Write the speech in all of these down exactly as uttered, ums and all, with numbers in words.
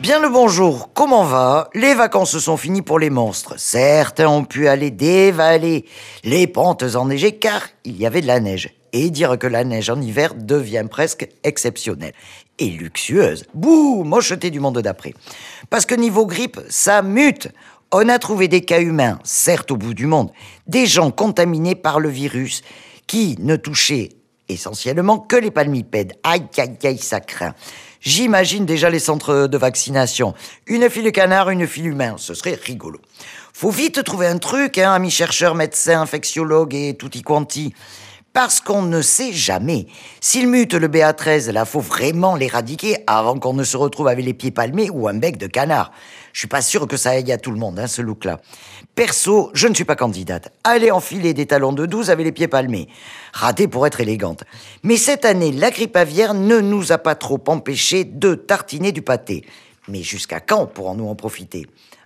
Bien le bonjour, comment va? Les vacances sont finies pour les monstres. Certains ont pu aller dévaler les pentes enneigées car il y avait de la neige. Et dire que la neige en hiver devient presque exceptionnelle. Et luxueuse. Bouh, mocheté du monde d'après. Parce que niveau grippe, ça mute. On a trouvé des cas humains, certes au bout du monde, des gens contaminés par le virus qui ne touchaient essentiellement que les palmipèdes. Aïe, aïe, aïe, ça craint. J'imagine déjà les centres de vaccination. Une file canard, une file humain. Ce serait rigolo. Faut vite trouver un truc, hein, amis chercheurs, médecins, infectiologues et tutti quanti. Parce qu'on ne sait jamais. S'il mute le B A treize, là, faut vraiment l'éradiquer avant qu'on ne se retrouve avec les pieds palmés ou un bec de canard. Je suis pas sûr que ça aille à tout le monde, hein, ce look-là. Perso, je ne suis pas candidate. Allez enfiler des talons de douze avec les pieds palmés. Raté pour être élégante. Mais cette année, la grippe aviaire ne nous a pas trop empêché de tartiner du pâté. Mais jusqu'à quand pourrons-nous en profiter?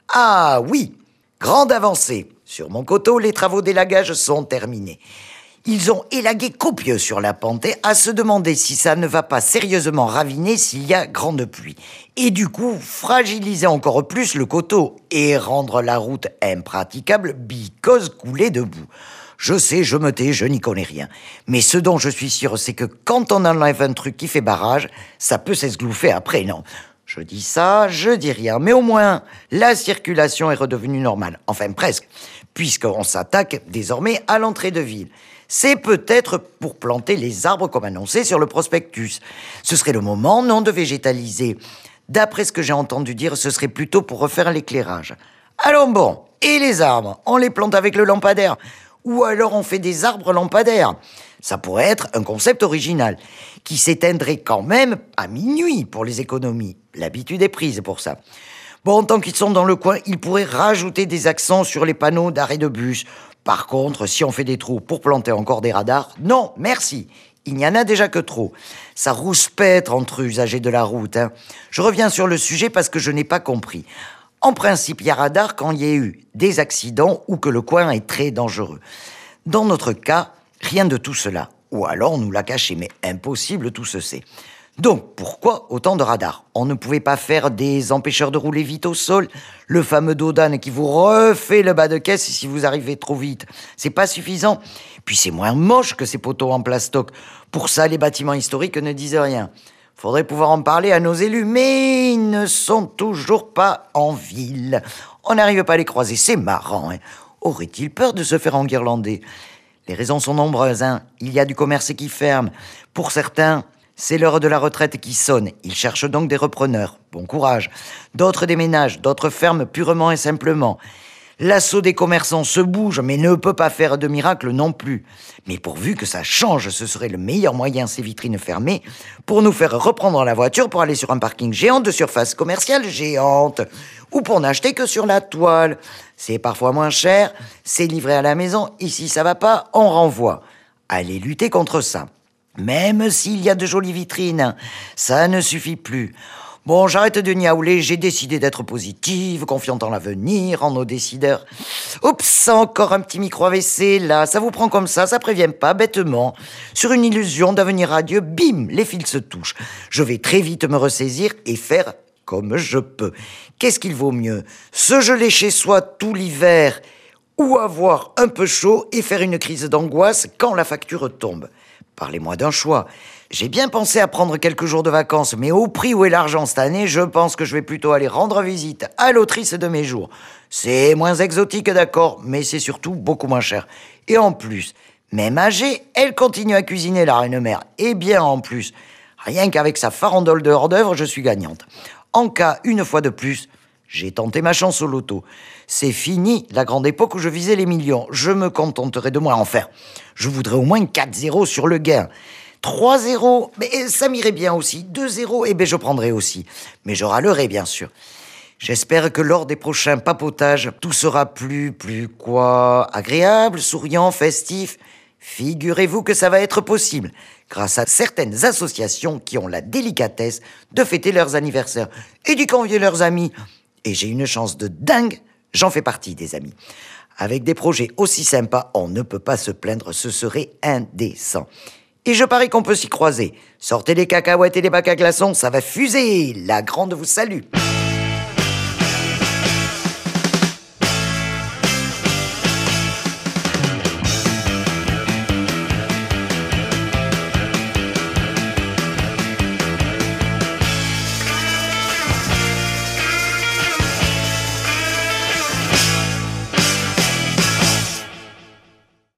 Ah oui, grande avancée. Sur mon coteau, les travaux d'élagage sont terminés. Ils ont élagué copieux sur la pente, à se demander si ça ne va pas sérieusement raviner s'il y a grande pluie. Et du coup, fragiliser encore plus le coteau et rendre la route impraticable because coulée debout. Je sais, je me tais, je n'y connais rien. Mais ce dont je suis sûr, c'est que quand on enlève un truc qui fait barrage, ça peut s'esglouffer après, non? Je dis ça, je dis rien, mais au moins, la circulation est redevenue normale. Enfin, presque, puisqu'on s'attaque désormais à l'entrée de ville. C'est peut-être pour planter les arbres comme annoncé sur le prospectus. Ce serait le moment, non, de végétaliser. D'après ce que j'ai entendu dire, ce serait plutôt pour refaire l'éclairage. Allons bon, et les arbres, on les plante avec le lampadaire. Ou alors on fait des arbres lampadaires. Ça pourrait être un concept original, qui s'éteindrait quand même à minuit pour les économies. L'habitude est prise pour ça. Bon, tant qu'ils sont dans le coin, ils pourraient rajouter des accents sur les panneaux d'arrêt de bus. Par contre, si on fait des trous pour planter encore des radars, non, merci. Il n'y en a déjà que trop. Ça rouspète entre usagers de la route. Hein. Je reviens sur le sujet parce que je n'ai pas compris. En principe, il y a radar quand il y a eu des accidents ou que le coin est très dangereux. Dans notre cas, rien de tout cela. Ou alors on nous l'a caché, mais impossible, tout se sait. Donc, pourquoi autant de radars? On ne pouvait pas faire des empêcheurs de rouler vite au sol? Le fameux dos d'âne qui vous refait le bas de caisse si vous arrivez trop vite. C'est pas suffisant. Puis c'est moins moche que ces poteaux en plastoc. Pour ça, les bâtiments historiques ne disent rien. Faudrait pouvoir en parler à nos élus, mais ils ne sont toujours pas en ville. On n'arrive pas à les croiser, c'est marrant. Hein. Auraient-ils peur de se faire enguirlander? Les raisons sont nombreuses. Hein. Il y a du commerce qui ferme. Pour certains... c'est l'heure de la retraite qui sonne. Ils cherchent donc des repreneurs. Bon courage. D'autres déménagent, d'autres ferment purement et simplement. L'assaut des commerçants se bouge, mais ne peut pas faire de miracle non plus. Mais pourvu que ça change, ce serait le meilleur moyen, ces vitrines fermées, pour nous faire reprendre la voiture pour aller sur un parking géant de surface commerciale géante. Ou pour n'acheter que sur la toile. C'est parfois moins cher, c'est livré à la maison. Ici, ça va pas, on renvoie. Allez lutter contre ça. Même s'il y a de jolies vitrines, ça ne suffit plus. Bon, j'arrête de niaouler, j'ai décidé d'être positive, confiante en l'avenir, en nos décideurs. Oups, encore un petit micro A V C, là, ça vous prend comme ça, ça prévient pas, bêtement. Sur une illusion d'avenir radieux, bim, les fils se touchent. Je vais très vite me ressaisir et faire comme je peux. Qu'est-ce qu'il vaut mieux? Se geler chez soi tout l'hiver ou avoir un peu chaud et faire une crise d'angoisse quand la facture tombe? Parlez-moi d'un choix. J'ai bien pensé à prendre quelques jours de vacances, mais au prix où est l'argent cette année, je pense que je vais plutôt aller rendre visite à l'autrice de mes jours. C'est moins exotique, d'accord, mais c'est surtout beaucoup moins cher. Et en plus, même âgée, elle continue à cuisiner la reine-mère. Et bien en plus, rien qu'avec sa farandole de hors-d'œuvre, je suis gagnante. En cas, une fois de plus, j'ai tenté ma chance au loto. C'est fini la grande époque où je visais les millions. Je me contenterai de moi. Enfin, je voudrais au moins quatre zéros sur le gain. trois zéros, mais ça m'irait bien aussi. deux zéros, eh bien je prendrai aussi. Mais je râlerai, bien sûr. J'espère que lors des prochains papotages, tout sera plus, plus quoi, agréable, souriant, festif. Figurez-vous que ça va être possible, grâce à certaines associations qui ont la délicatesse de fêter leurs anniversaires et d'y convier leurs amis. Et j'ai une chance de dingue, j'en fais partie des amis. Avec des projets aussi sympas, on ne peut pas se plaindre, ce serait indécent. Et je parie qu'on peut s'y croiser. Sortez les cacahuètes et les bacs à glaçons, ça va fuser. La grande vous salue.